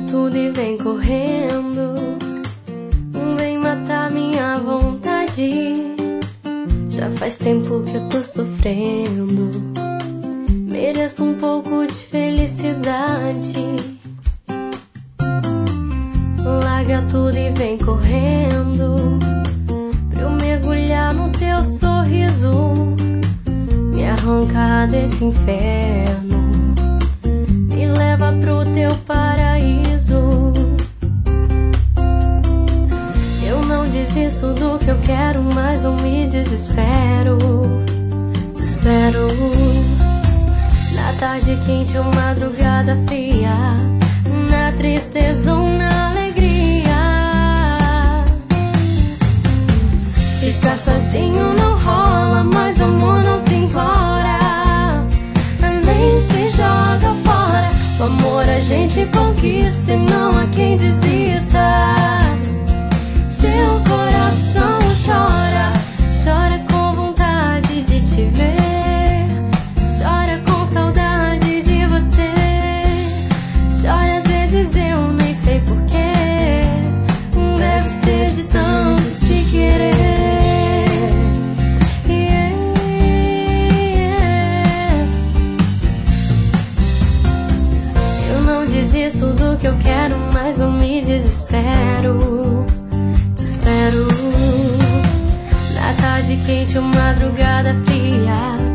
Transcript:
tudo e vem correndo, vem matar minha vontade. Já faz tempo que eu tô sofrendo, mereço um pouco de felicidade. Larga tudo e vem correndo, pra eu mergulhar no teu sorriso, me arrancar desse inferno, me leva pro teu paraíso. Eu não desisto do que eu quero, mas eu me desespero. Te espero na tarde quente ou madrugada fria, na tristeza ou na alegria. Ficar sozinho não rola, mas o amor não se implora, nem se joga fora. O amor a gente conquista e não há quem desista. Seu coração chora, chora com vontade de te ver, chora com saudade de você, chora às vezes eu nem sei porquê, deve ser de tanto te querer. Eu não desisto do que eu quero, mas eu me desespero. Te espero na tarde quente ou madrugada fria,